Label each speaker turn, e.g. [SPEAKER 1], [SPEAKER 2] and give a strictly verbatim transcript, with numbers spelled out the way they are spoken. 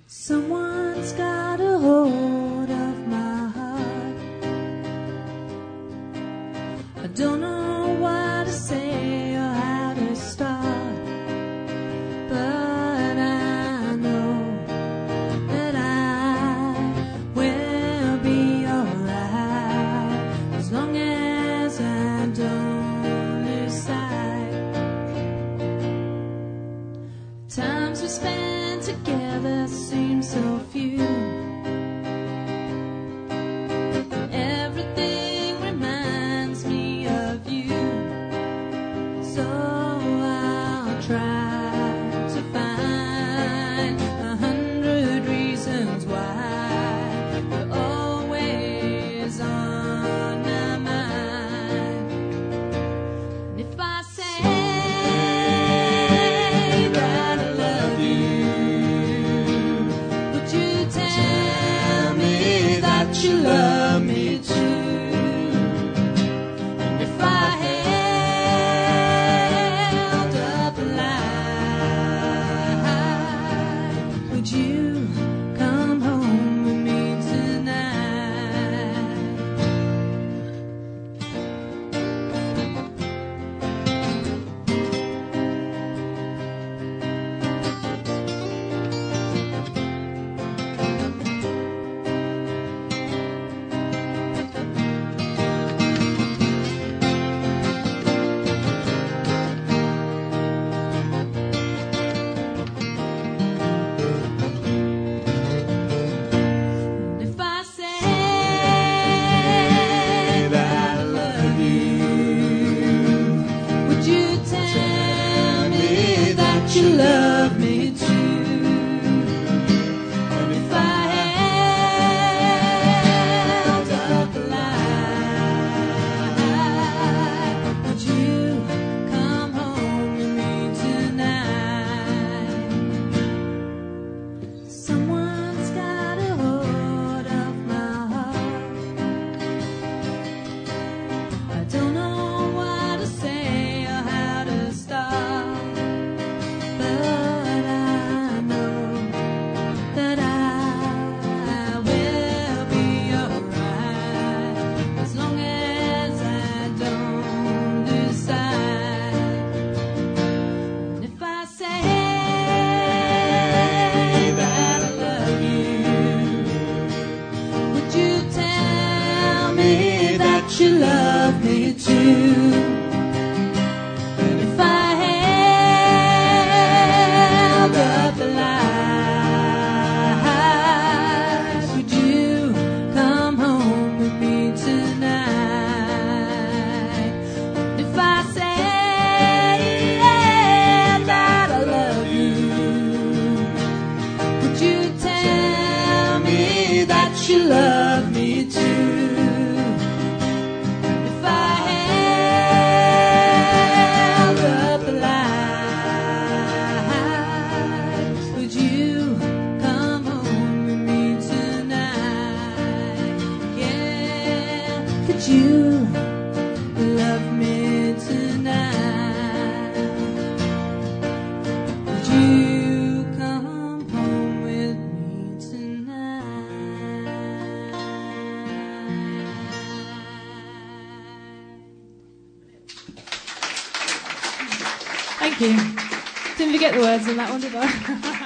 [SPEAKER 1] Someone's got a hold of my heart. I don't know what to say or how to start, but I know that I will be alright as long as I don't lose sight. Times we spend together seem so few. Everything reminds me of you. So I'll try to find a hundred reasons why you're always on my mind. And if I say that I love you, tell me that you love me too. And if I held up the line, would you come home with me tonight? You love me too. And if I held up the line, would you come home with me tonight? Someone's got a hold of my heart. I don't know what to say or how to start, but I know that I will be alright as long as I don't lose sight. And if I say that I love you, would you tell me that you love me too? And if I up the lights, would you come home with me tonight? And if I say that I love you, would you tell me that you love me too? And if I held up the light, would you come home with me tonight? Yeah, could you love me tonight? Would you come home with me tonight? Thank you. Didn't forget the words on that one, did I?